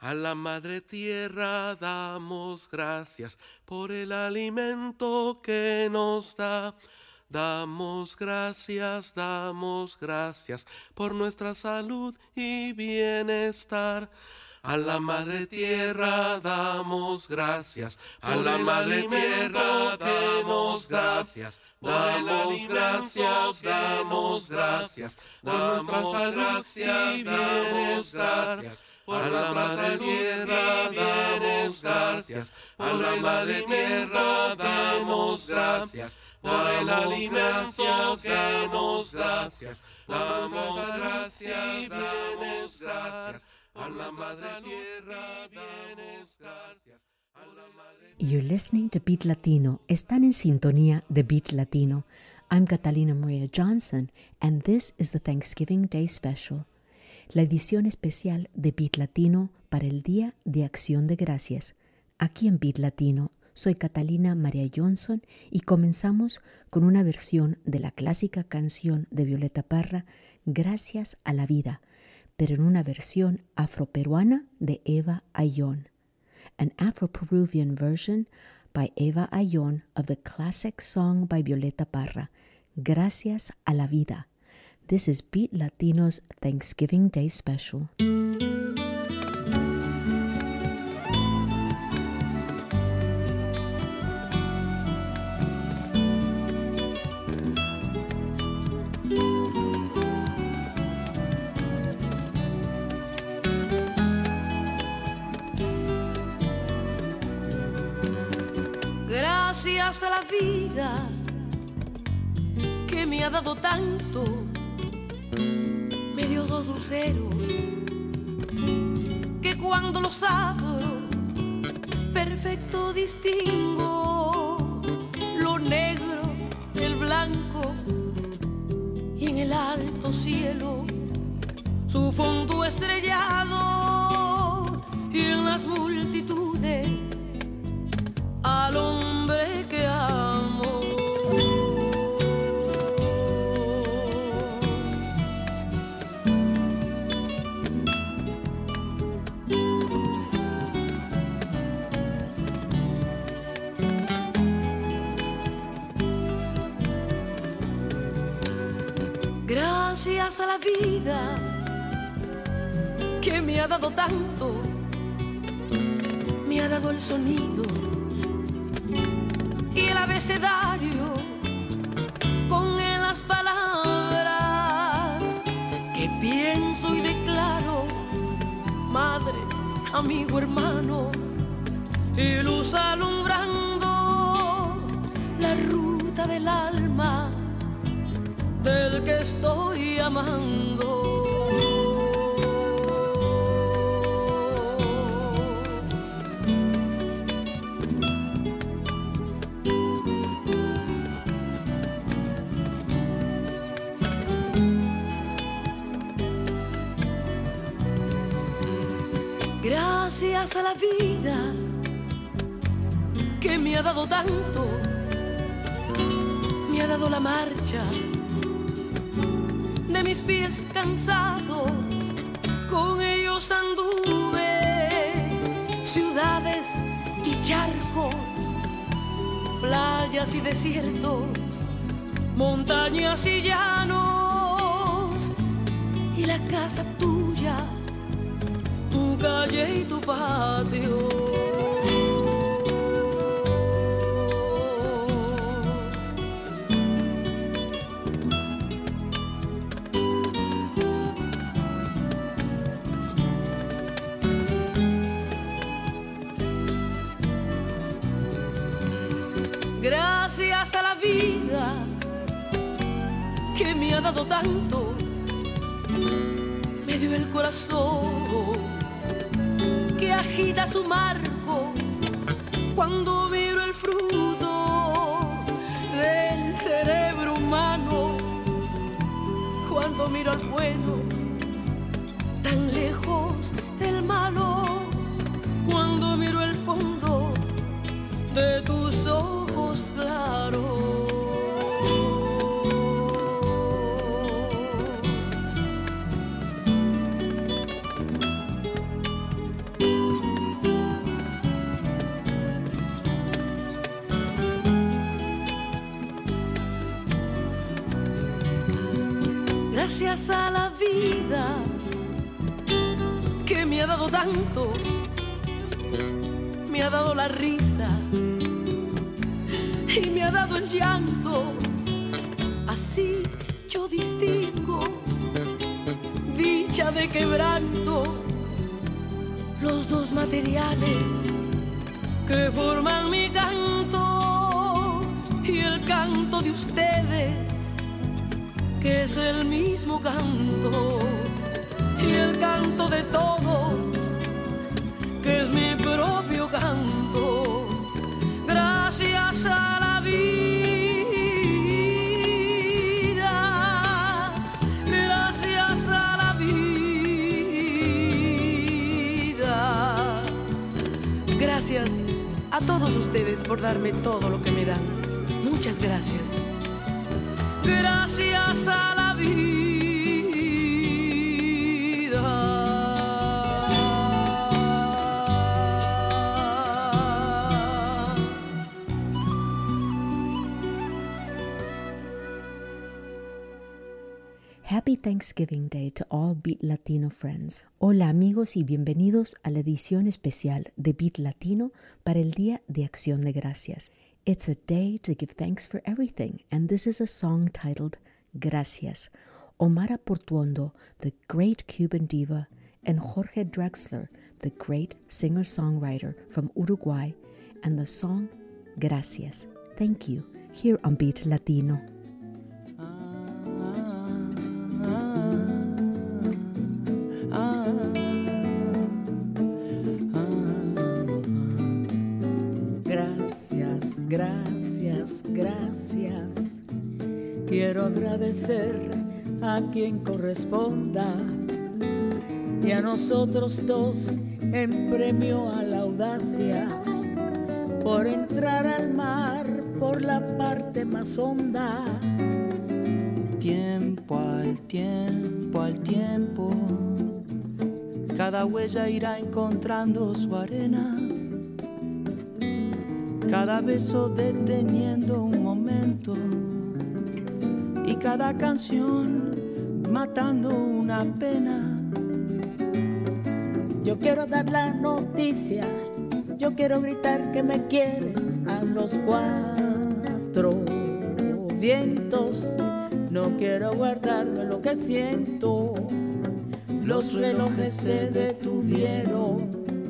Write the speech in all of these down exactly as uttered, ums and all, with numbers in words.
A la Madre Tierra damos gracias por el alimento que nos da. Damos gracias, damos gracias por nuestra salud y bienestar. A la Madre Tierra damos gracias, a la Madre Tierra damos gracias, damos gracias, damos gracias, por nuestra salud y bienestar. A la Madre Tierra damos gracias, a la Madre Tierra damos gracias, por el alimento que nos gracias, damos gracias, damos gracias. A la Madre Tierra vienes, gracias. A la Madre... You're listening to Beat Latino. Están en sintonía de Beat Latino. I'm Catalina Maria Johnson, and this is the Thanksgiving Day Special, la edición especial de Beat Latino para el Día de Acción de Gracias. Aquí en Beat Latino, soy Catalina Maria Johnson y comenzamos con una versión de la clásica canción de Violeta Parra, Gracias a la Vida, pero en una versión afroperuana de Eva Ayllón. An Afro-Peruvian version by Eva Ayllón of the classic song by Violeta Parra, Gracias a la Vida. This is Beat Latino's Thanksgiving Day Special. Gracias a la vida que me ha dado tanto, me dio dos luceros que cuando los abro perfecto distingo lo negro del blanco y en el alto cielo su fondo estrellado y en las multitudes al hombre que amo. Gracias a la vida que me ha dado tanto, me ha dado el sonido y el abecedario con en las palabras que pienso y declaro, madre, amigo, hermano, y luz alumbrando la ruta del alma del que estoy amando. Gracias a la vida que me ha dado tanto, me ha dado la marcha de mis pies cansados, con ellos anduve ciudades y charcos, playas y desiertos, montañas y llanos, y la casa tuya, tu calle y tu patio. Gracias a la vida que me ha dado tanto, me dio el corazón que agita su marco cuando miro el fruto del cerebro humano, cuando miro al bueno tan lejos del malo, cuando miro el fondo de tus ojos claros. Gracias a la vida que me ha dado tanto, me ha dado la risa y me ha dado el llanto. Así yo distingo dicha de quebranto, los dos materiales que forman mi canto y el canto de ustedes, que es el mismo canto, y el canto de todos, que es mi propio canto. Gracias a la vida, gracias a la vida. Gracias a todos ustedes por darme todo lo que me dan. Muchas gracias. Gracias a la vida. Happy Thanksgiving Day to all Beat Latino friends. Hola amigos y bienvenidos a la edición especial de Beat Latino para el Día de Acción de Gracias. It's a day to give thanks for everything, and this is a song titled Gracias. Omara Portuondo, the great Cuban diva, and Jorge Drexler, the great singer-songwriter from Uruguay, and the song Gracias. Thank you, here on Beat Latino. Gracias, gracias. Quiero agradecer a quien corresponda y a nosotros dos en premio a la audacia por entrar al mar por la parte más honda. Tiempo al tiempo al tiempo, cada huella irá encontrando su arena. Cada beso deteniendo un momento y cada canción matando una pena. Yo quiero dar la noticia, yo quiero gritar que me quieres a los cuatro vientos. No quiero guardarme lo que siento. Los relojes se detuvieron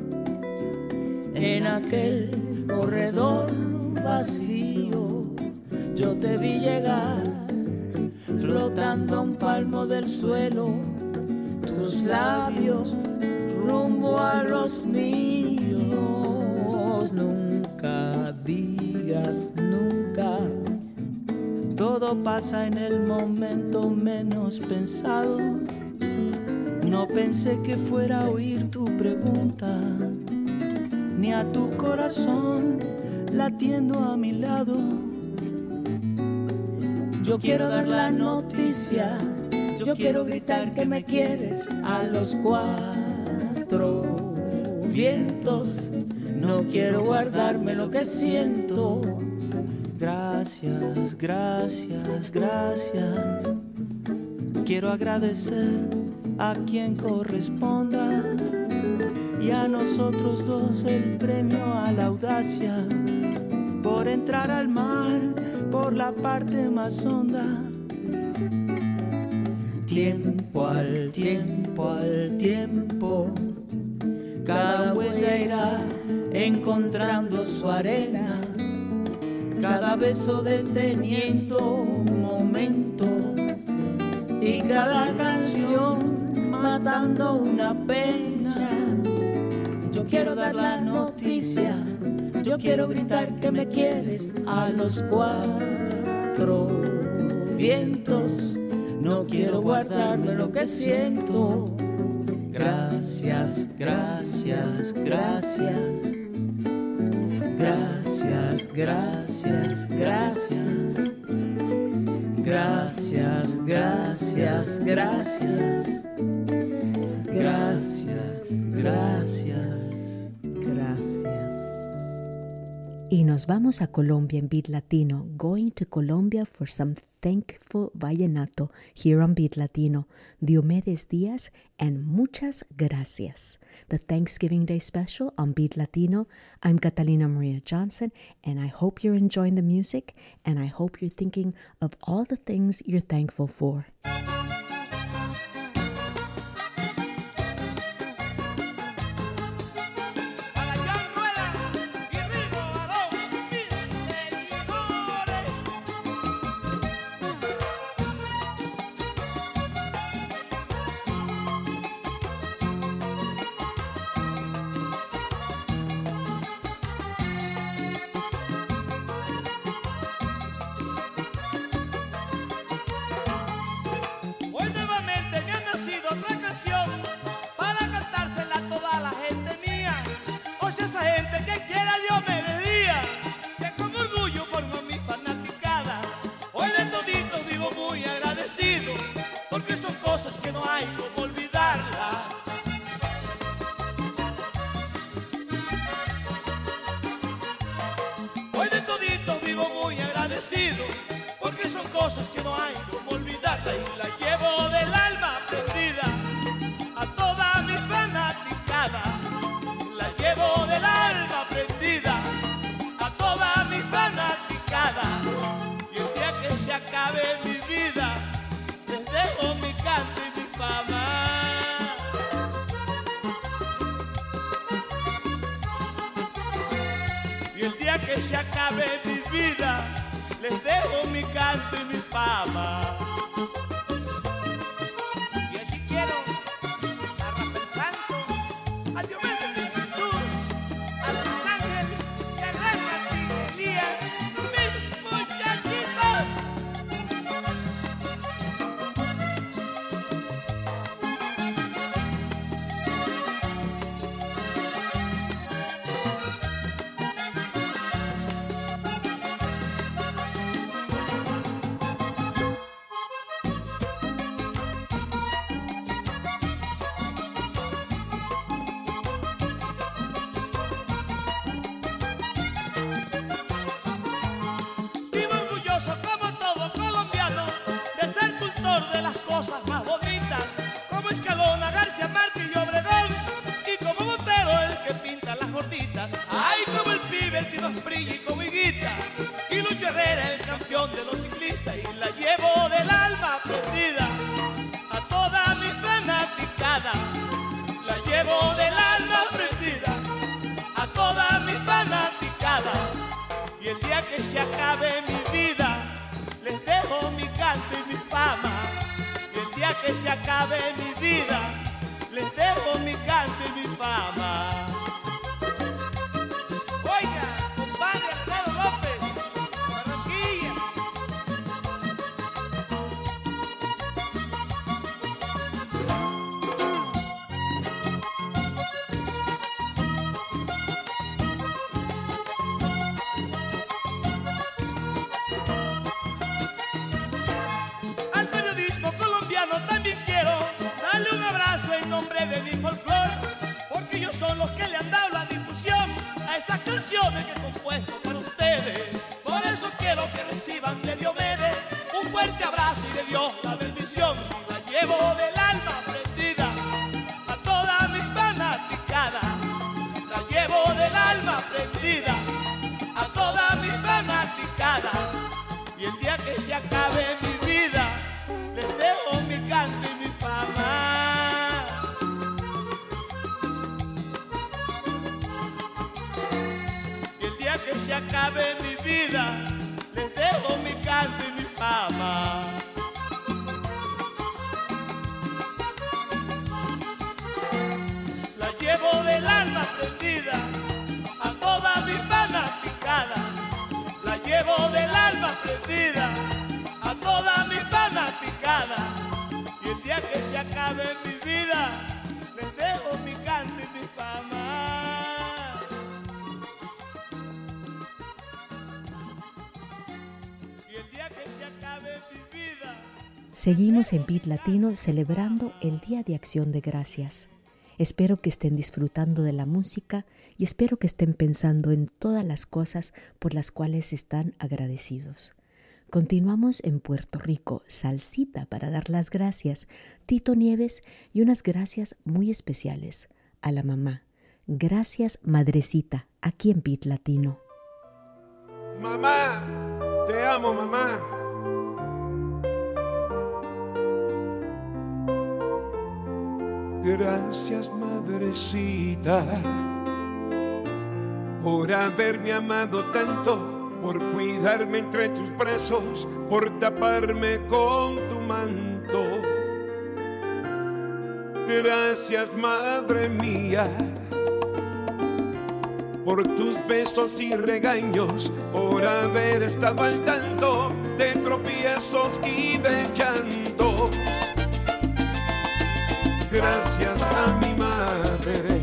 en aquel corredor vacío. Yo te vi llegar flotando a un palmo del suelo, tus labios rumbo a los míos. Nunca digas nunca. Todo pasa en el momento menos pensado. No pensé que fuera a oír tu pregunta, ni a tu corazón latiendo a mi lado. Yo quiero dar la noticia, yo quiero gritar que me quieres a los cuatro vientos. No quiero guardarme lo que siento. Gracias, gracias, gracias. Quiero agradecer a quien corresponda y a nosotros dos el premio a la audacia por entrar al mar por la parte más honda. Tiempo al tiempo al tiempo, cada huella irá encontrando su arena. Cada beso deteniendo un momento y cada canción matando una pena. Yo quiero dar la noticia, yo quiero gritar que me quieres a los cuatro vientos. No quiero guardarme lo que siento. Gracias, gracias, gracias. Gracias, gracias, gracias. Gracias, gracias, gracias. Gracias, gracias, gracias. Y nos vamos a Colombia en Beat Latino, going to Colombia for some thankful vallenato here on Beat Latino. Diomedes Díaz and muchas gracias. The Thanksgiving Day special on Beat Latino. I'm Catalina Maria Johnson, and I hope you're enjoying the music, and I hope you're thinking of all the things you're thankful for. Porque son cosas que no hay como olvidarlas. Hoy de todito vivo muy agradecido, porque son cosas que no hay como olvidarlas. Y la llevo del alma prendida a toda mi fanaticada. La llevo del alma prendida a toda mi fanaticada. Y el día que se acabe mi vida, dejo mi canto y mi fama. Y el día que se acabe mi vida, les dejo mi canto y mi fama. Y así quiero a Rafael Santo, a Diomedes de Jesús, a Luis Ángel y a Gran Martín Elías, mis muchachitos. Como todo colombiano, de ser cultor de las cosas más bonitas, como Escalona, García Márquez y Obregón, y como Botero el que pinta las gorditas. Ay, como el pibe, el Tino Asprilla y como Higuita, y Lucho Herrera el campeón de los ciclistas. Y la llevo del alma prendida a toda mi fanaticada. La llevo del alma prendida a toda mi fanaticada. Y el día que se acabe mi vida, les dejo mi canto y mi fama. Y el día que se acabe mi vida, les dejo mi canto y mi fama. Oiga, compadre Alfredo López, Barranquilla. También quiero darle un abrazo en nombre de mi folclor, porque ellos son los que le han dado la difusión a esas canciones que he compuesto para ustedes. Por eso quiero que reciban de Diomedes un fuerte abrazo y de Dios la bendición. Y la llevo del alma prendida a toda mi fanaticada. La llevo del alma prendida a toda mi fanaticada. Y el día que se acabe mi vida, les dejo mi canto y mi fama. Y el día que se acabe mi vida, les dejo mi canto y mi fama. La llevo del alma prendida a toda mi fanaticada. La llevo del alma prendida a toda mi fanaticada. Y el día que se acabe mi vida, les dejo mi canto y mi fama. Y el día que se acabe mi vida. Seguimos en Beat Latino celebrando el Día de Acción de Gracias. Espero que estén disfrutando de la música y espero que estén pensando en todas las cosas por las cuales están agradecidos. Continuamos en Puerto Rico, salsita para dar las gracias, Tito Nieves, y unas gracias muy especiales a la mamá. Gracias, madrecita, aquí en Beat Latino. Mamá, te amo, mamá. Gracias, madrecita, por haberme amado tanto, por cuidarme entre tus brazos, por taparme con tu manto. Gracias, madre mía, por tus besos y regaños, por haber estado al tanto de tropiezos y de llanto. Gracias a mi madre,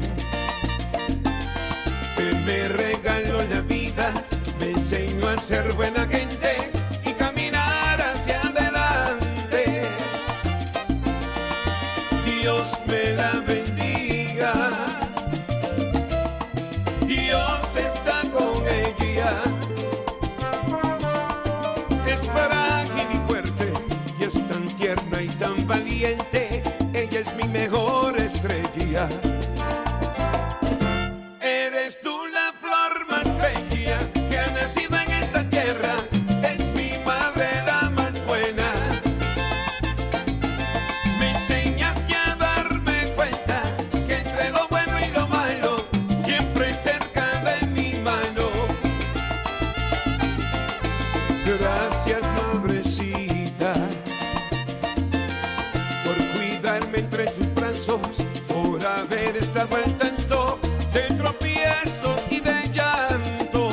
que me regaló la vida, me enseñó a ser buena gente y caminar hacia adelante. Dios me la bendiga, Dios está con ella. Es frágil y fuerte y es tan tierna y tan valiente. Ella es mi mejor estrella. Eres tú la flor más bella que ha nacido en esta tierra. Es mi madre la más buena. Me enseñaste a darme cuenta que entre lo bueno y lo malo siempre cerca de mi mano. Gracias, madrecita, por cuidarme entre tus brazos, por haber estado al tanto de tropiezos y de llantos.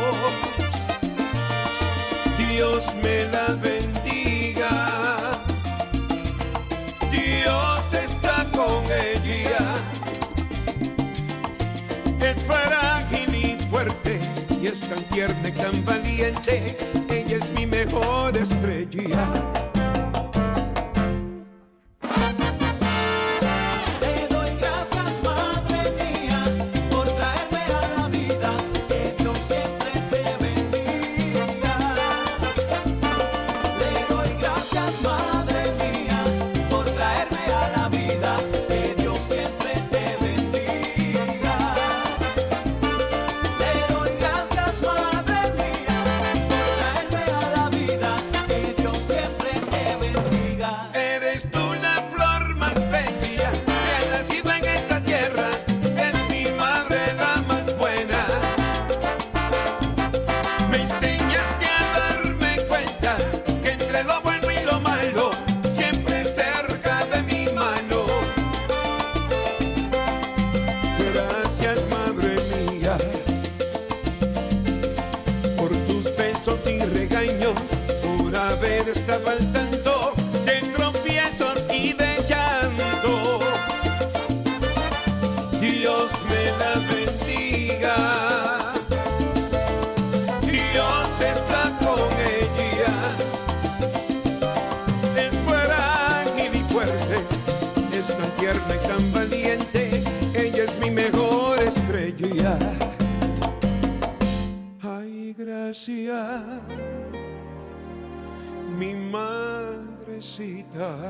Dios me la bendiga, Dios está con ella. Es frágil y fuerte y es tan tierna y tan valiente. Ella es mi mejor estrella. Estaba al tanto de tropiezos y de llanto. Dios me la bendiga, Dios está con ella. Es frágil y fuerte, es tan tierna y tan valiente. Ella es mi mejor estrella. Ay, gracias, mi madrecita.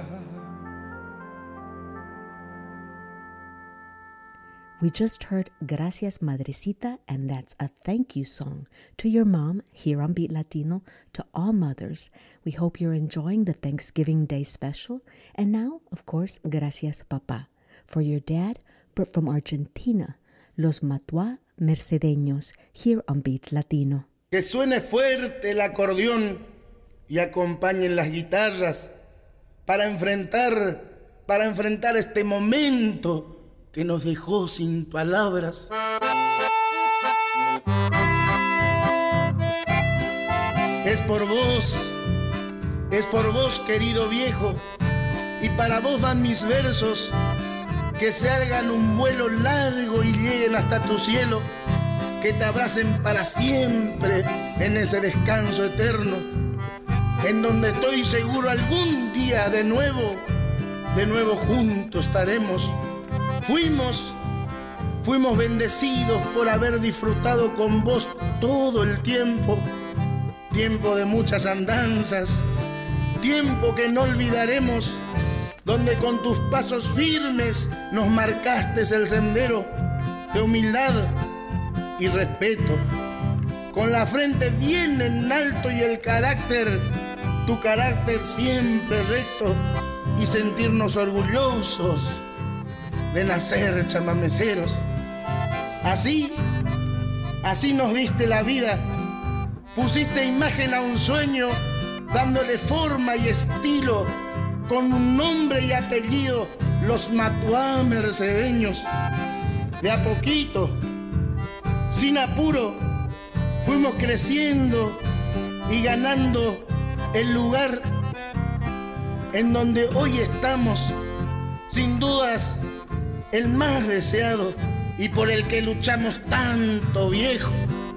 We just heard Gracias Madrecita, and that's a thank you song to your mom here on Beat Latino, to all mothers. We hope you're enjoying the Thanksgiving Day special. And now, of course, Gracias Papá, for your dad, but from Argentina, Los Matuá Mercedeños, here on Beat Latino. Que suene fuerte el acordeón y acompañen las guitarras para enfrentar, para enfrentar este momento que nos dejó sin palabras. Es por vos, es por vos, querido viejo, y para vos van mis versos, que se hagan un vuelo largo y lleguen hasta tu cielo, que te abracen para siempre en ese descanso eterno, en donde estoy seguro algún día de nuevo, de nuevo juntos estaremos. Fuimos Fuimos bendecidos por haber disfrutado con vos todo el tiempo. Tiempo de muchas andanzas, tiempo que no olvidaremos, donde con tus pasos firmes nos marcaste el sendero de humildad y respeto. Con la frente bien en alto y el carácter, tu carácter siempre recto, y sentirnos orgullosos de nacer chamameceros. Así, así nos diste la vida, pusiste imagen a un sueño, dándole forma y estilo, con un nombre y apellido, los Matuá mercedeños. De a poquito, sin apuro, fuimos creciendo y ganando el lugar en donde hoy estamos, sin dudas, el más deseado y por el que luchamos tanto, viejo.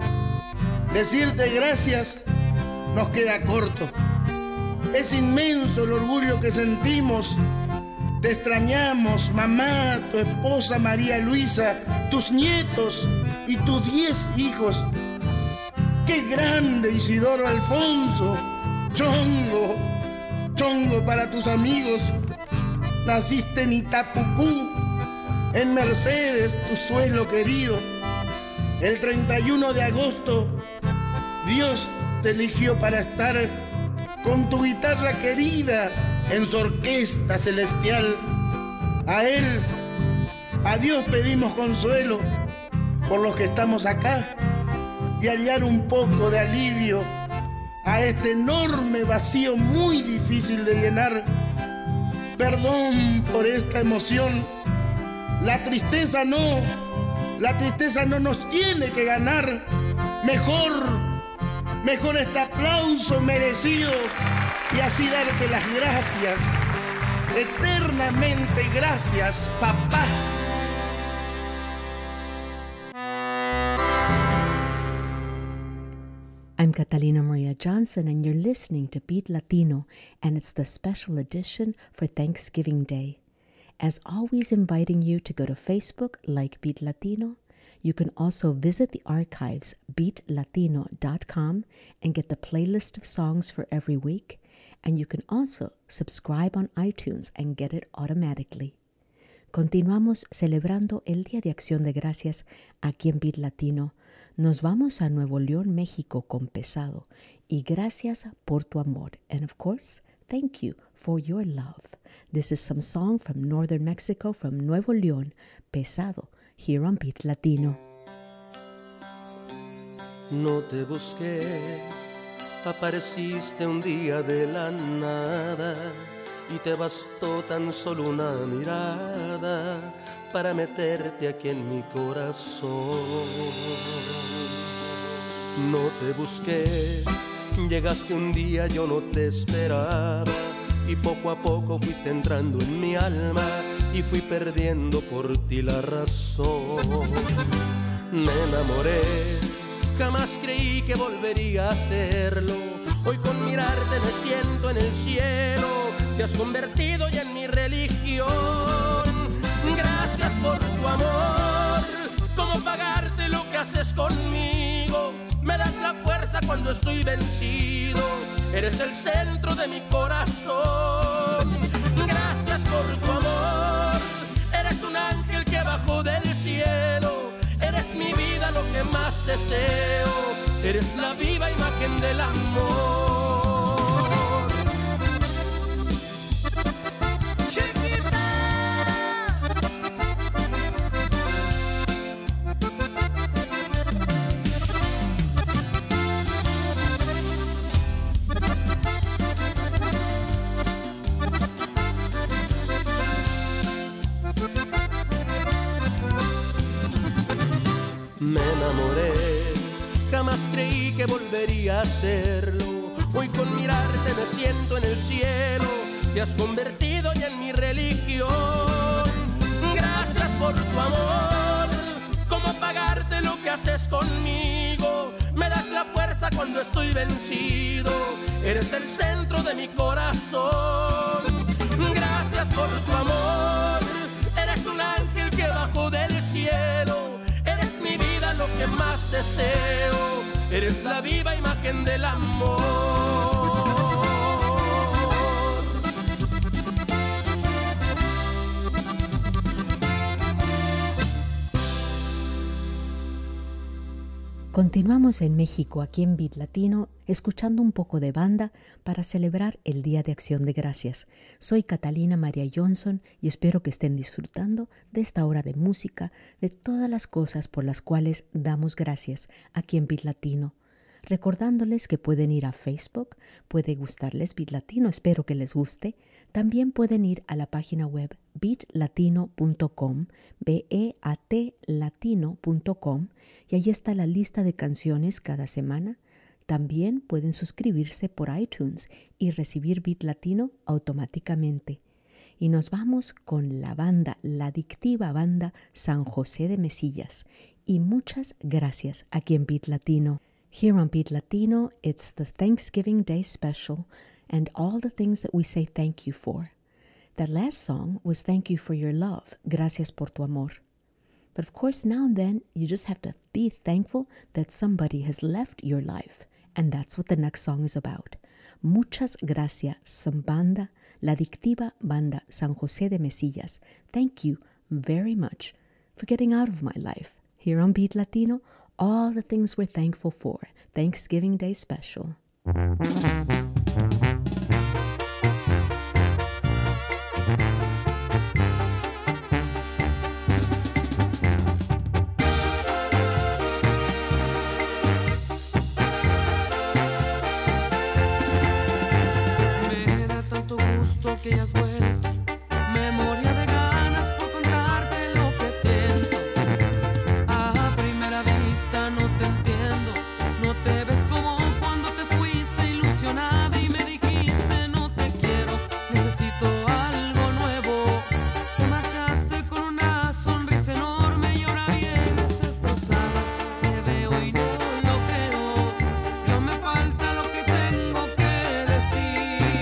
Decirte gracias nos queda corto. Es inmenso el orgullo que sentimos. Te extrañamos, mamá, tu esposa María Luisa, tus nietos y tus diez hijos. ¡Qué grande, Isidoro Alfonso! Chongo, chongo para tus amigos. Naciste en Itapucú, en Mercedes, tu suelo querido. El treinta y uno de agosto, Dios te eligió para estar con tu guitarra querida en su orquesta celestial. A Él, a Dios pedimos consuelo por los que estamos acá y hallar un poco de alivio a este enorme vacío muy difícil de llenar. Perdón por esta emoción. La tristeza no, la tristeza no nos tiene que ganar. Mejor, mejor este aplauso merecido y así darte las gracias. Eternamente gracias, papá. I'm Catalina Maria Johnson, and you're listening to Beat Latino, and it's the special edition for Thanksgiving Day. As always, inviting you to go to Facebook, like Beat Latino. You can also visit the archives, beat latino dot com, and get the playlist of songs for every week. And you can also subscribe on iTunes and get it automatically. Continuamos celebrando el Día de Acción de Gracias aquí en Beat Latino. Nos vamos a Nuevo León, México con Pesado. Y gracias por tu amor. And of course, thank you for your love. This is some song from Northern Mexico, from Nuevo León, Pesado, here on Beat Latino. No te busqué, apareciste un día de la nada y te bastó tan solo una mirada para meterte aquí en mi corazón. No te busqué, llegaste un día, yo no te esperaba, y poco a poco fuiste entrando en mi alma y fui perdiendo por ti la razón. Me enamoré, jamás creí que volvería a hacerlo. Hoy con mirarte me siento en el cielo, te has convertido ya en mi religión. Gracias por tu amor, ¿cómo pagarte lo que haces conmigo? Me das la fuerza cuando estoy vencido, eres el centro de mi corazón. Gracias por tu amor, eres un ángel que bajó del cielo, eres mi vida, lo que más deseo, eres la viva imagen del amor. Chiquita. Me enamoré, jamás creí que volvería a hacerlo. Hoy con mirarte me siento en el cielo, te has convertido ya en mi religión. Gracias por tu amor, ¿cómo pagarte lo que haces conmigo? Me das la fuerza cuando estoy vencido, eres el centro de mi corazón. Gracias por tu amor, eres un ángel que bajó del cielo, más deseo. Eres la viva imagen del amor. Continuamos en México, aquí en Beat Latino, escuchando un poco de banda para celebrar el Día de Acción de Gracias. Soy Catalina María Johnson y espero que estén disfrutando de esta hora de música, de todas las cosas por las cuales damos gracias aquí en Beat Latino. Recordándoles que pueden ir a Facebook, puede gustarles Beat Latino, espero que les guste. También pueden ir a la página web beat latino punto com, B E A T latino punto com, y ahí está la lista de canciones cada semana. También pueden suscribirse por iTunes y recibir Beat Latino automáticamente. Y nos vamos con la banda, la adictiva banda San José de Mesillas. Y muchas gracias aquí en Beat Latino. Here on Beat Latino, it's the Thanksgiving Day special and all the things that we say thank you for. That last song was Thank You for Your Love, Gracias por tu amor. But of course, now and then, you just have to be thankful that somebody has left your life. And that's what the next song is about. Muchas gracias, San Banda, la adictiva banda San José de Mesillas. Thank you very much for getting out of my life. Here on Beat Latino, all the things we're thankful for. Thanksgiving Day special. Que hayas vuelto, me moría de ganas por contarte lo que siento. A primera vista no te entiendo, no te ves como cuando te fuiste ilusionada y me dijiste no te quiero, necesito algo nuevo. Te marchaste con una sonrisa enorme y ahora vienes destrozada. Te veo y no lo creo, yo me falta lo que tengo que decir.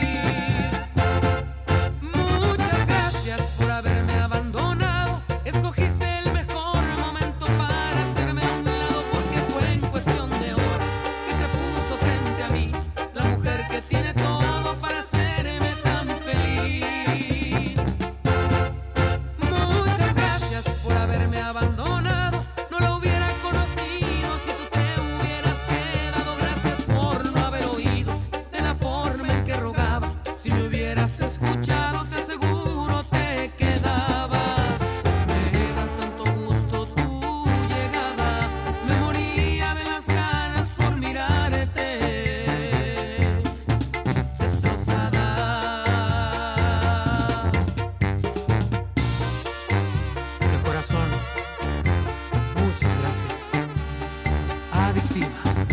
Por haberme abandonado, escogiste el mejor momento para hacerme a un lado, porque fue en cuestión de horas que se puso frente a mí la mujer que tiene todo para hacerme tan feliz. Muchas gracias por haberme abandonado, no lo hubiera conocido si tú te hubieras quedado. Gracias por no haber oído de la forma en que rogaba, si me hubieras escuchado te aseguro te quedabas. Me da tanto gusto tu llegada, me moría de las ganas por mirarte destrozada. De corazón, muchas gracias. Adictiva.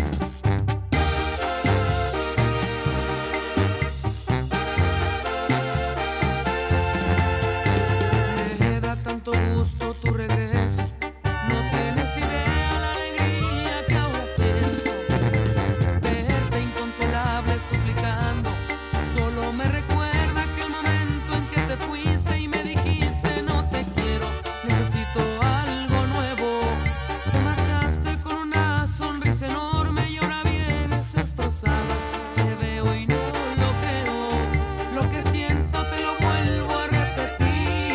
Me da tanto gusto tu regreso, no tienes idea la alegría que ahora siento. Verte inconsolable suplicando, solo me recuerda aquel momento en que te fuiste y me dijiste no te quiero, necesito algo nuevo. Te marchaste con una sonrisa enorme y ahora vienes destrozada. Te veo y no lo creo, lo que siento te lo vuelvo a repetir.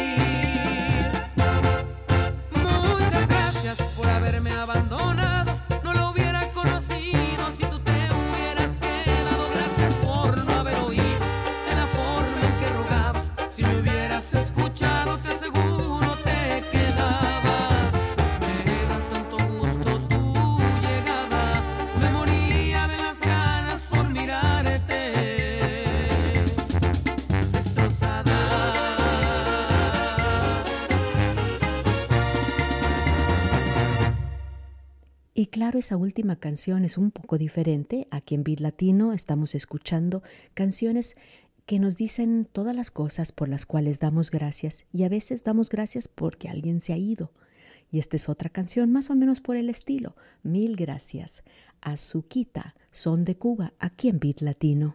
Muchas gracias por haberme abandonado, no lo hubiera conocido si tú te hubieras quedado. Gracias por no haber oído de la forma en que rogaba, si me hubieras escuchado te aseguro te quedabas. Me da tanto gusto tu llegada, me moría de las ganas por mirarte destrozada. Y claro, esa última canción es un poco diferente. Aquí en Beat Latino estamos escuchando canciones que nos dicen todas las cosas por las cuales damos gracias, y a veces damos gracias porque alguien se ha ido. Y esta es otra canción más o menos por el estilo. Mil gracias. Azuquita, son de Cuba, aquí en Beat Latino.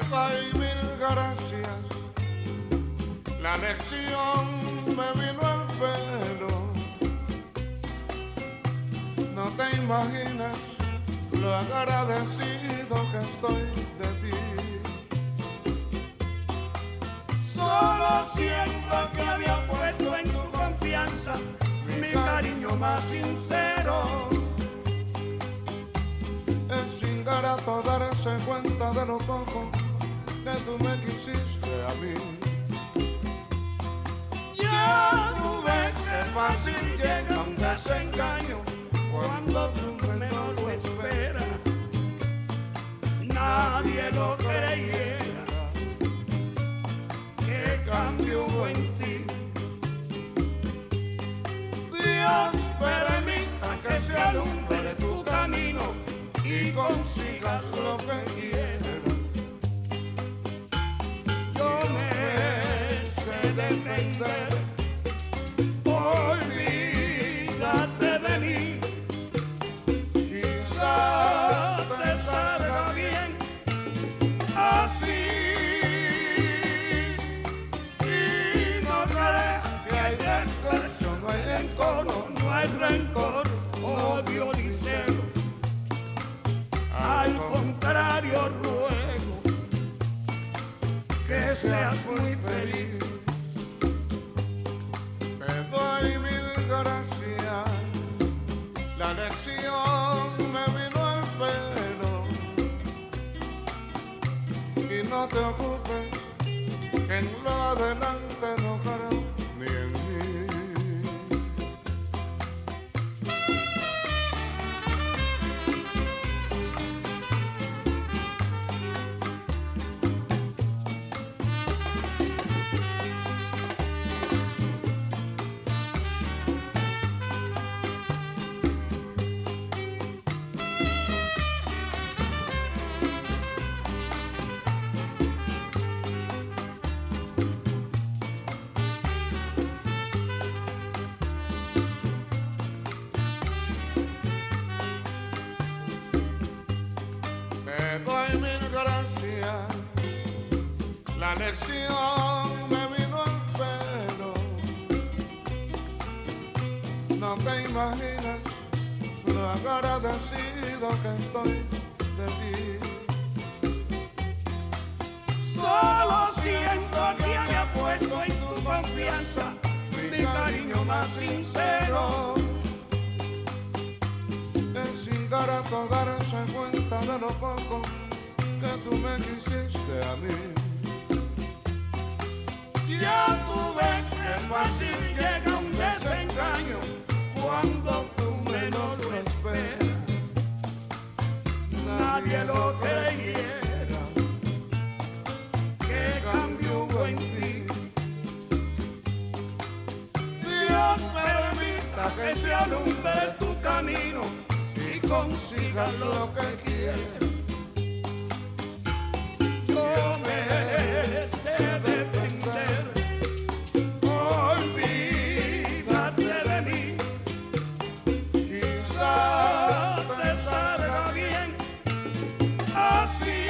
doy mil gracias. La lección me vino al pelo. No te imaginas lo agradecido que estoy de ti. Solo siento que había puesto en tu confianza mi cariño más sincero. Es ingrato darse cuenta de lo poco que tú me quisiste a mí. Ya tú ves que fácil llega un desengaño cuando tú menos lo esperas. Nadie lo creyera que cambio hubo en ti. Dios permita que se alumbre tu camino y consigas lo que quieras. Yo me sé defender. Olvídate de mí. Quizás te salga bien así. Y no crees que hay desprecio, no hay rencor, no hay rencor, odio ni celo. Al contrario ruego que seas muy feliz. Te doy mil gracias. La lección me vino al pelo. Y no te ocupes que en lo adelante no creo ni en mí. La lección me vino al pelo. No te imaginas lo agradecido que estoy de ti. Solo siento que había puesto en tu confianza mi cariño más sincero. Es ingrato darse cuenta de lo poco que tú me quisiste a mí. Ya tú ves que fácil llega un desengaño cuando tú menos lo esperas. Nadie lo creyera que cambio hubo en ti. Dios permita que se alumbre tu camino y consigas lo que quieres. Yo me sé defender. Olvídate de mí. Quizás te salga bien así.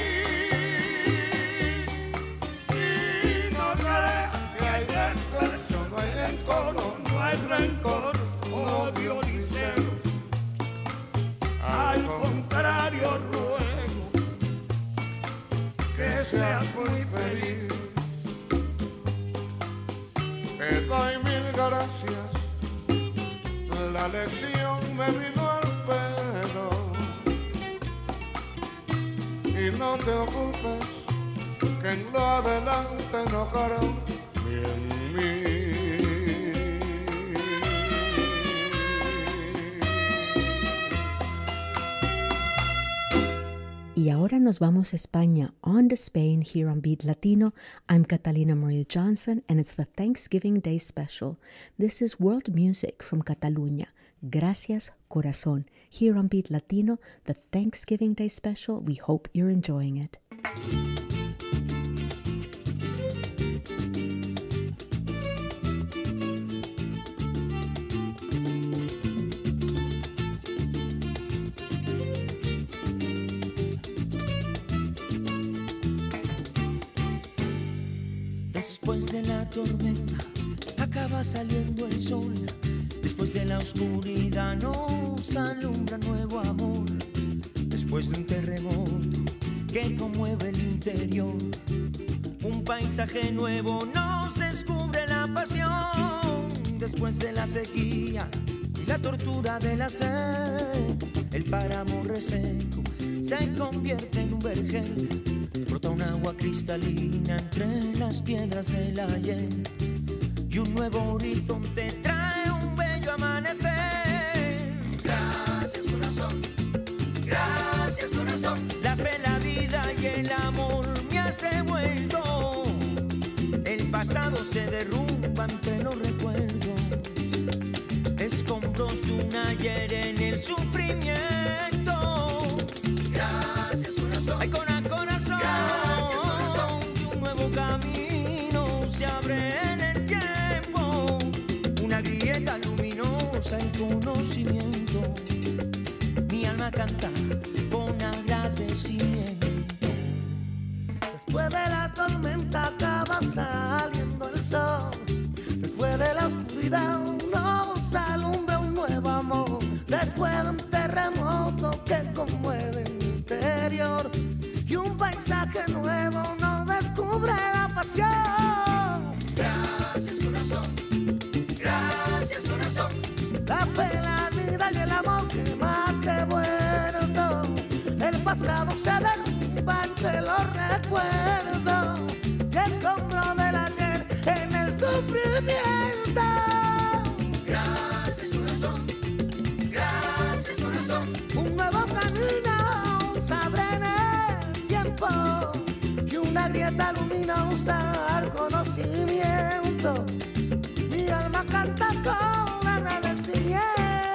Y no crees que hay desprecio, no hay rencor, no hay rencor, odio ni celo. Al contrario ruego que seas muy feliz. Te doy mil gracias. La lección me vino al pelo. Y no te ocupes que en lo adelante no creo ni en mí. Y ahora nos vamos a España, on to Spain, here on Beat Latino. I'm Catalina Maria Johnson, and it's the Thanksgiving Day special. This is world music from Catalunya. Gracias, corazón. Here on Beat Latino, the Thanksgiving Day special. We hope you're enjoying it. Después de la tormenta acaba saliendo el sol. Después de la oscuridad nos alumbra nuevo amor. Después de un terremoto que conmueve el interior, un paisaje nuevo nos descubre la pasión. Después de la sequía y la tortura de la sed, el páramo reseco se convierte en un vergel. Brota un agua cristalina entre las piedras del ayer, y un nuevo horizonte trae un bello amanecer. Gracias, corazón. Gracias, corazón. La fe, la vida y el amor me has devuelto. El pasado se derrumba entre los recuerdos, escombros de un ayer en el sufrimiento. Gracias, corazón. Ay, con a corazón. Gracias, corazón. Y un nuevo camino se abre en el tiempo, una grieta luminosa en conocimiento. Mi alma canta con agradecimiento. Después de la tormenta acaba saliendo el sol. Después de la oscuridad nos alumbra un nuevo amor. Después de un terremoto que conmueve mi interior, y un paisaje nuevo nos descubre la pasión. Gracias, corazón. Gracias, corazón. La fe, la vida y el amor que más te he vuelto. El pasado se derrumba entre los recuerdos, y escombro del ayer en el sufrimiento. Gracias, corazón. Gracias, corazón. Un nuevo camino se abre en el tiempo, y una grieta luminosa al conocimiento. Mi alma canta con agradecimiento.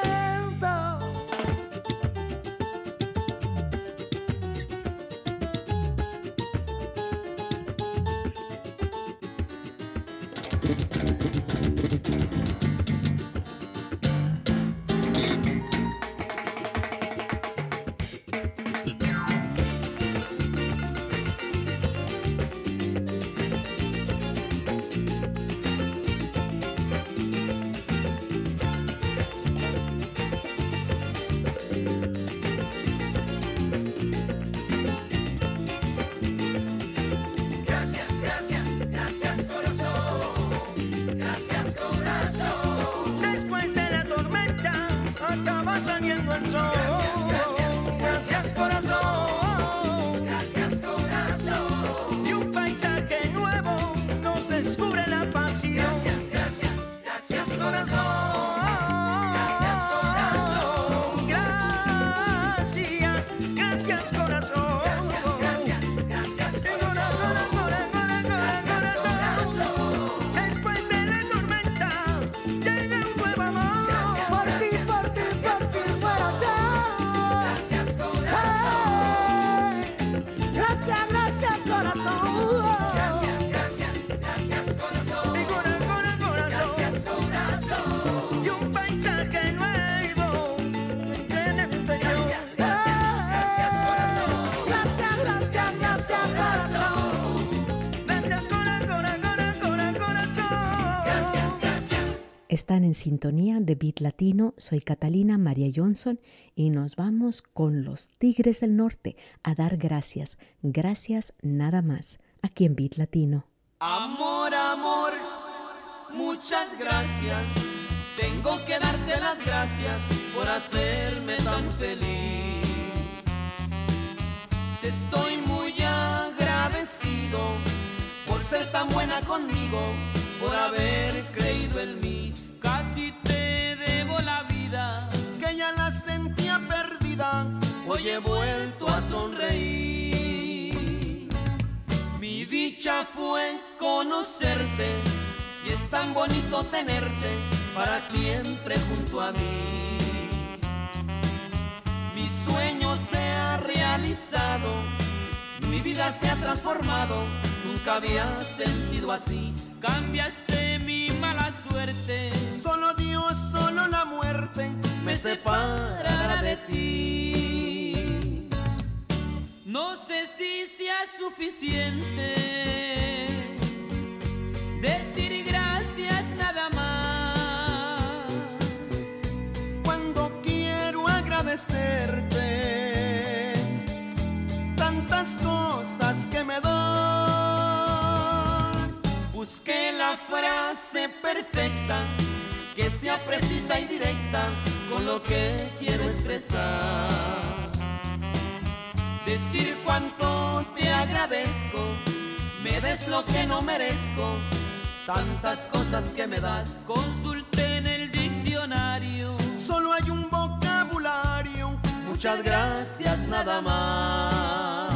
Están en sintonía de Beat Latino. Soy Catalina María Johnson y nos vamos con los Tigres del Norte a dar gracias. Gracias nada más, aquí en Beat Latino. Amor, amor, muchas gracias. Tengo que darte las gracias por hacerme tan feliz. Te estoy muy agradecido por ser tan buena conmigo, por haber creído en mí. Casi te debo la vida, que ya la sentía perdida. Hoy he vuelto a sonreír. Mi dicha fue conocerte, y es tan bonito tenerte para siempre junto a mí. Mi sueño se ha realizado, mi vida se ha transformado. Nunca había sentido así. Cambiaste mi mala suerte. Solo Dios, solo la muerte me separará de ti. No sé si sea suficiente frase perfecta que sea precisa y directa con lo que quiero expresar. Decir cuánto te agradezco, me des lo que no merezco, tantas cosas que me das. Consulté en el diccionario, solo hay un vocabulario. Muchas gracias, nada más.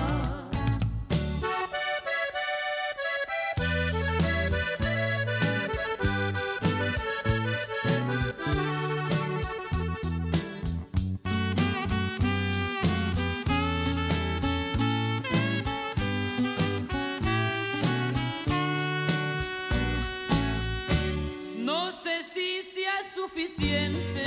No sé si sea suficiente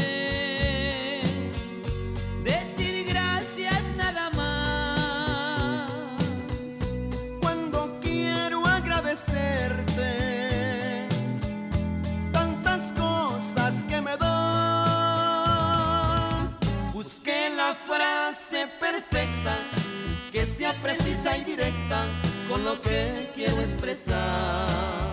decir gracias nada más. Cuando quiero agradecerte tantas cosas que me das. Busqué la frase perfecta que sea precisa y directa con lo que quiero expresar.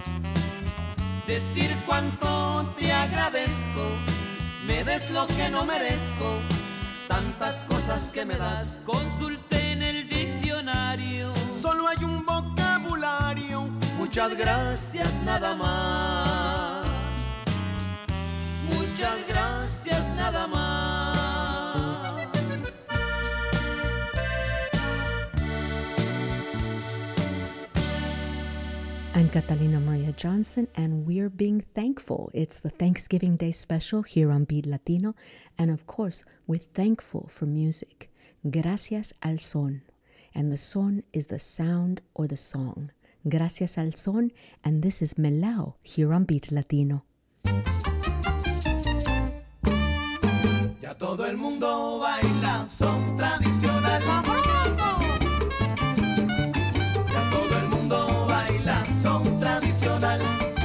Decir cuánto te agradezco, me des lo que no merezco, tantas cosas que me das. Consulté en el diccionario, solo hay un vocabulario. Muchas gracias, nada más. Muchas gracias, nada más. I'm Catalina Maria Johnson, and we're being thankful. It's the Thanksgiving Day special here on Beat Latino, and of course, we're thankful for music. Gracias al son, and the son is the sound or the song. Gracias al son, and this is Melao here on Beat Latino. Ya todo el mundo baila son tradicional. Tradicional.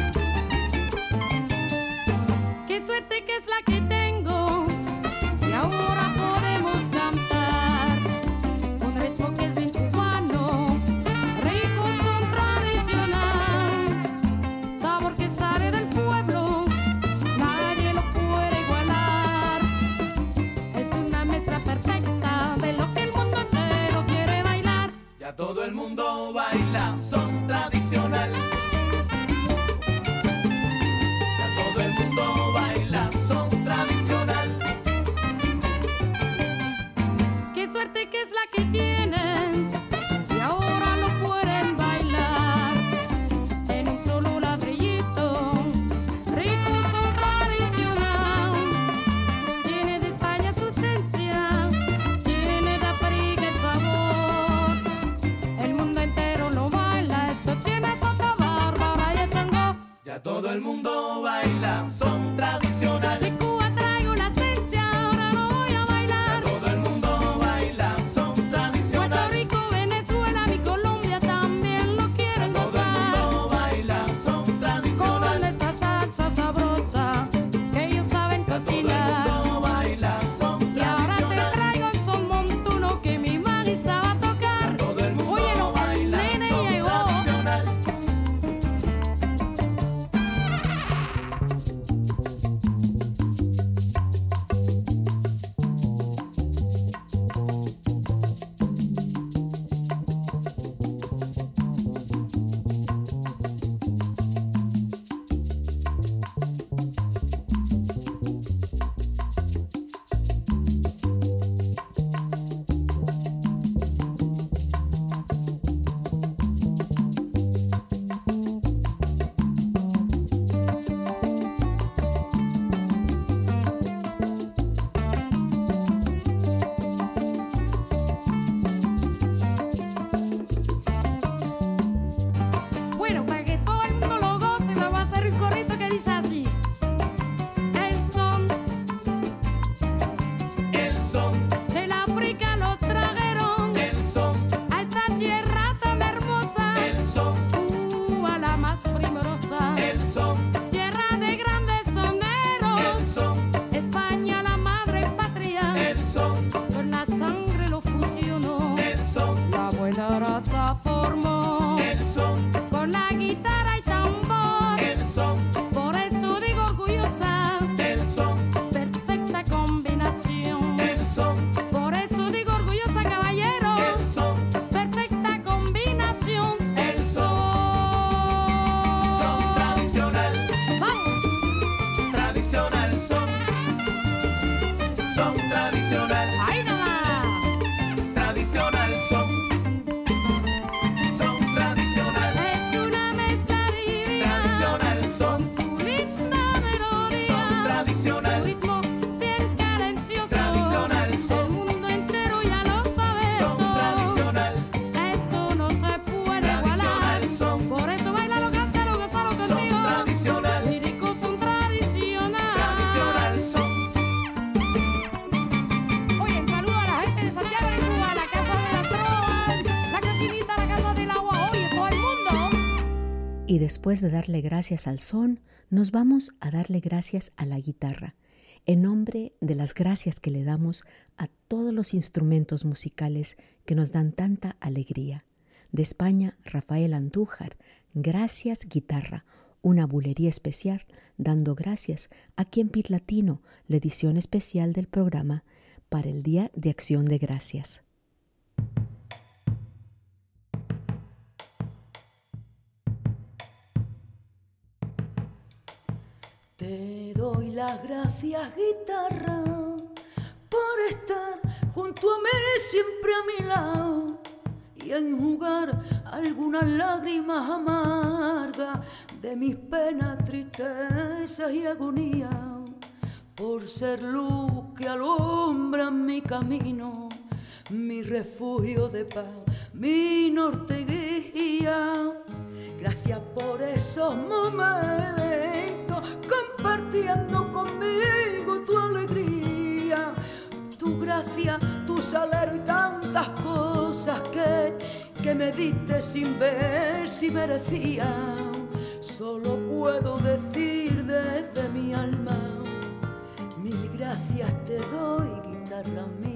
Qué suerte que es la que tengo, y ahora podemos cantar un ritmo que es bien cubano, rico son tradicional, sabor que sale del pueblo, nadie lo puede igualar. Es una mezcla perfecta de lo que el mundo entero quiere bailar. Ya todo el mundo baila son tradicional. Que es la que tienen y ahora lo pueden bailar en un solo ladrillito, rico son tradicional, tiene de España su esencia, tiene de África el sabor, el mundo entero lo baila, esto tiene soca bárbara y el tango. Ya todo el mundo baila son tradicional. De Cuba traigo la esencia, ahora lo voy a bailar. Todo el mundo Venezuela, mi Colombia también lo quieren gozar. Todo el mundo baila son tradicional. Con esa salsa sabrosa que ellos saben cocinar. Todo el mundo baila son y ahora tradicional. te traigo el son montuno que mi mami estaba a tocar. Todo el mundo Oye, no, baila el nene son llegó. tradicional. Y después de darle gracias al son, nos vamos a darle gracias a la guitarra, en nombre de las gracias que le damos a todos los instrumentos musicales que nos dan tanta alegría. De España, Rafael Andújar, Gracias Guitarra, una bulería especial dando gracias aquí en Beat Latino, la edición especial del programa para el Día de Acción de Gracias. Te doy las gracias, guitarra, por estar junto a mí, siempre a mi lado, y enjugar algunas lágrimas amargas de mis penas, tristezas y agonía, por ser luz que alumbra mi camino, mi refugio de paz, mi norte y guía. Gracias por esos momentos, compartiendo conmigo tu alegría, tu gracia, tu salero y tantas cosas que, que me diste sin ver si merecía. Solo puedo decir desde mi alma, mil gracias te doy, guitarra mía.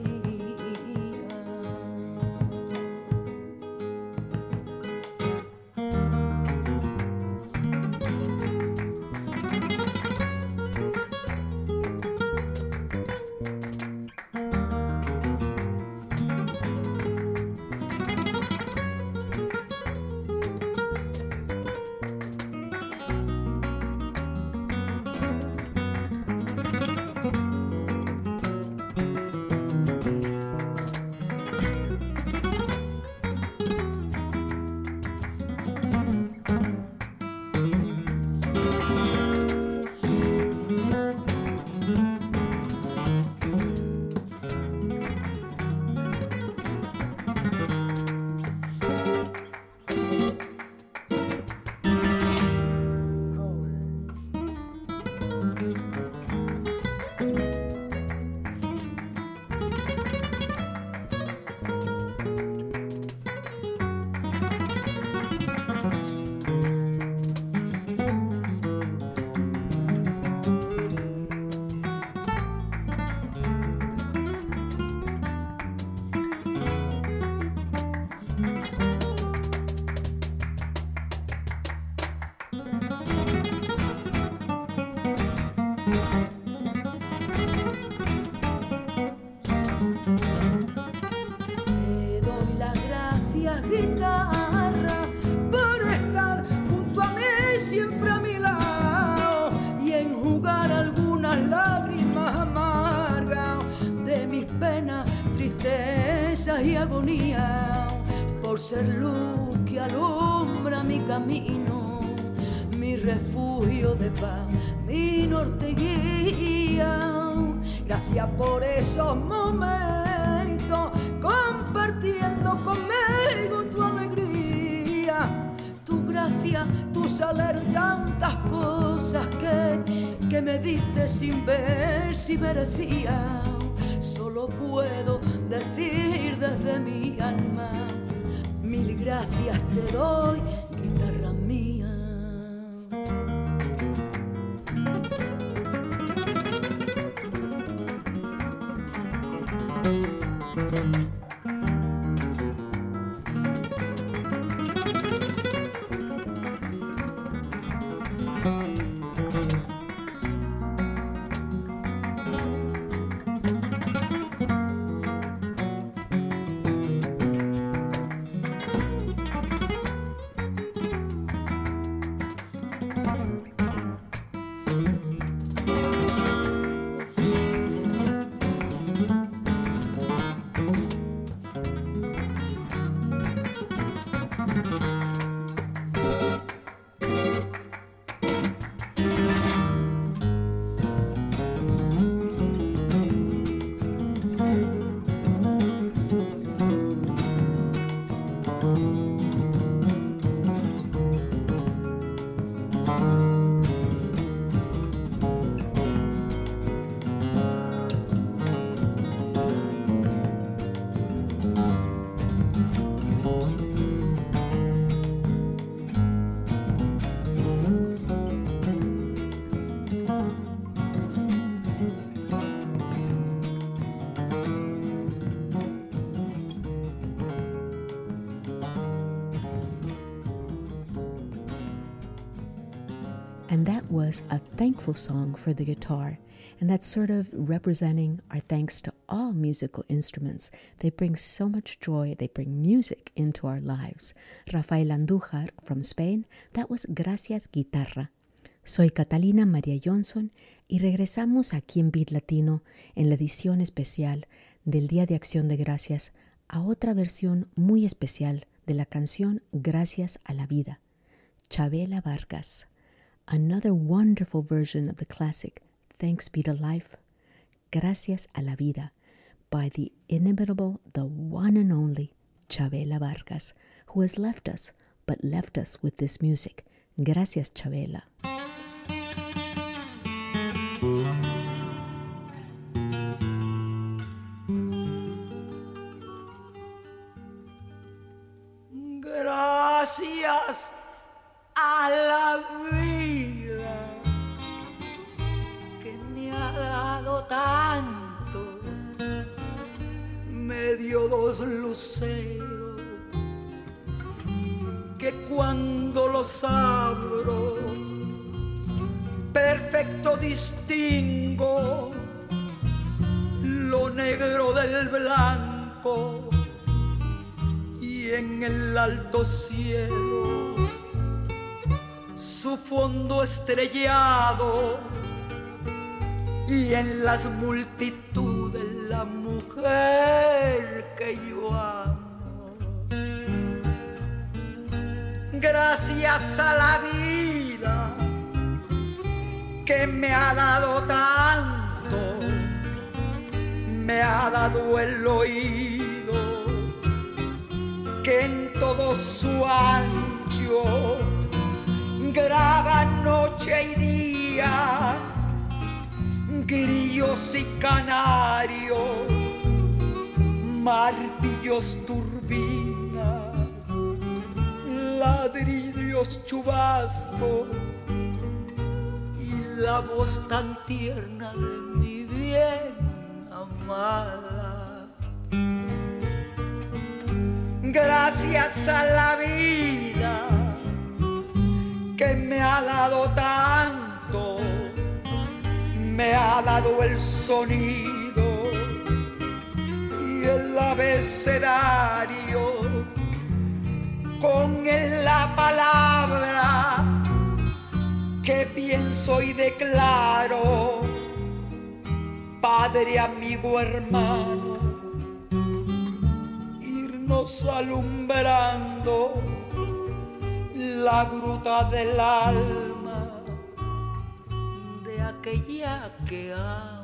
Y agonía, por ser luz que alumbra mi camino, mi refugio de paz, mi norte y guía. Gracias por esos momentos, compartiendo conmigo tu alegría, tu gracia, tu salero y tantas cosas que, que me diste sin ver si merecía. Solo puedo decir desde mi alma, mil gracias te doy, guitarra mía. And that was a thankful song for the guitar. And that's sort of representing our thanks to all musical instruments. They bring so much joy. They bring music into our lives. Rafael Andújar from Spain, that was Gracias Guitarra. Soy Catalina María Johnson y regresamos aquí en Beat Latino en la edición especial del Día de Acción de Gracias a otra versión muy especial de la canción Gracias a la Vida. Chavela Vargas. Another wonderful version of the classic Thanks Be to Life, Gracias a la Vida, by the inimitable, the one and only Chavela Vargas, who has left us, but left us with this music. Gracias, Chavela. Gracias a la vida que me ha dado tanto, me dio dos luceros que cuando los abro perfecto distingo lo negro del blanco, y en el alto cielo su fondo estrellado, y en las multitudes la mujer que yo amo. Gracias a la vida que me ha dado tanto, me ha dado el oído que en todo su ancho graba noche y día, grillos y canarios, martillos, turbinas, ladrillos, chubascos y la voz tan tierna de mi bien amada. Gracias a la vida que me ha dado tanto, me ha dado el sonido y el abecedario, con él la palabra que pienso y declaro, Padre, amigo, hermano, irnos alumbrando la gruta del alma de aquella que amo.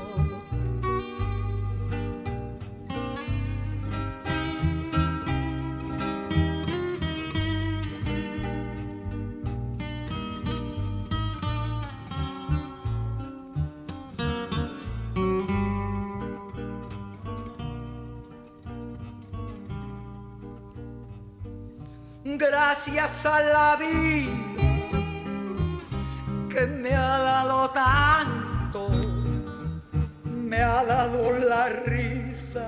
Gracias a la vida que me ha dado tanto, me ha dado la risa,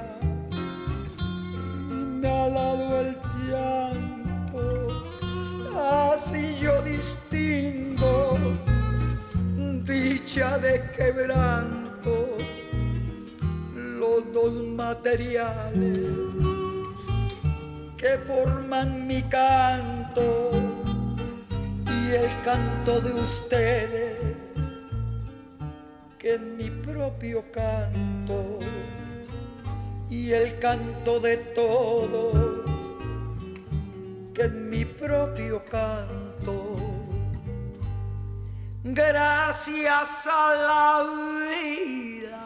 me ha dado el llanto, así yo distingo dicha de quebranto, los dos materiales que forman mi canto y el canto de ustedes, que es mi propio canto y el canto de todos, que es mi propio canto. Gracias a la vida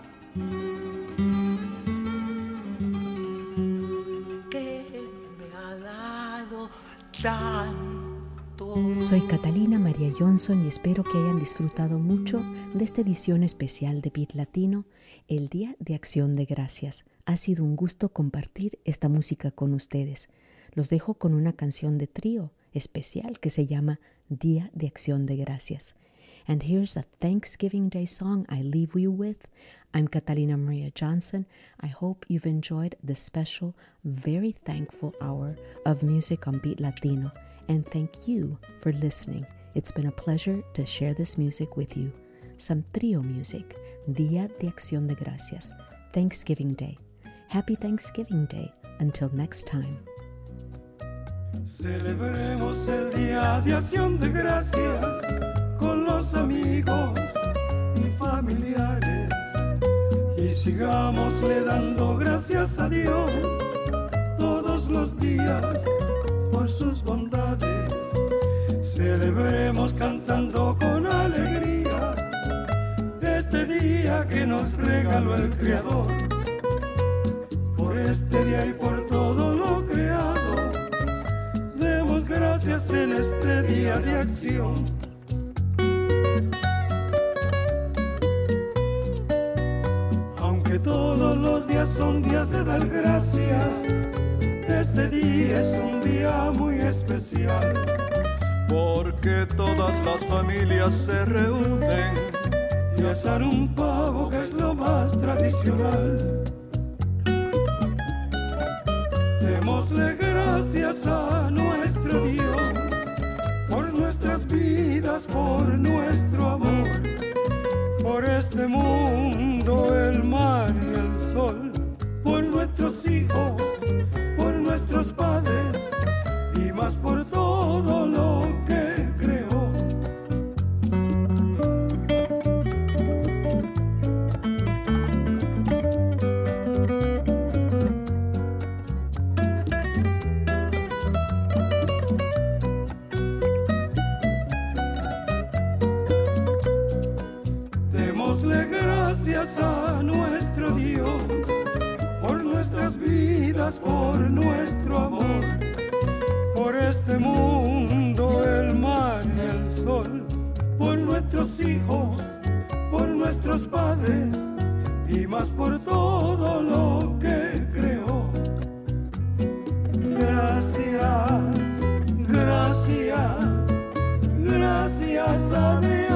tanto. Soy Catalina María Johnson y espero que hayan disfrutado mucho de esta edición especial de Beat Latino, el Día de Acción de Gracias. Ha sido un gusto compartir esta música con ustedes. Los dejo con una canción de trío especial que se llama Día de Acción de Gracias. And here's a Thanksgiving Day song I leave you with. I'm Catalina Maria Johnson. I hope you've enjoyed this special, very thankful hour of music on Beat Latino. And thank you for listening. It's been a pleasure to share this music with you. Some trio music, Día de Acción de Gracias, Thanksgiving Day. Happy Thanksgiving Day. Until next time. Celebremos el Día de Acción de Gracias con los amigos y familiares y sigámosle dando gracias a Dios todos los días por sus bondades. Celebremos cantando con alegría este día que nos regaló el Creador. Por este día y por todo lo creado, demos gracias en este día de acción. Aunque todos los días son días de dar gracias, este día es un día muy especial. Porque todas las familias se reúnen y asar un pavo que es lo más tradicional. Démosle gracias a nuestro Dios por nuestras vidas, por nuestro amor, por este mundo, el mar y el sol, por nuestros hijos, por nuestros padres y más por todo lo que creó. Démosle gracias a nuestro Dios por nuestras vidas, por nuestro amor, por este mundo, el mar y el sol, por nuestros hijos, por nuestros padres y más por todo lo que creó. Gracias, gracias, gracias a Dios.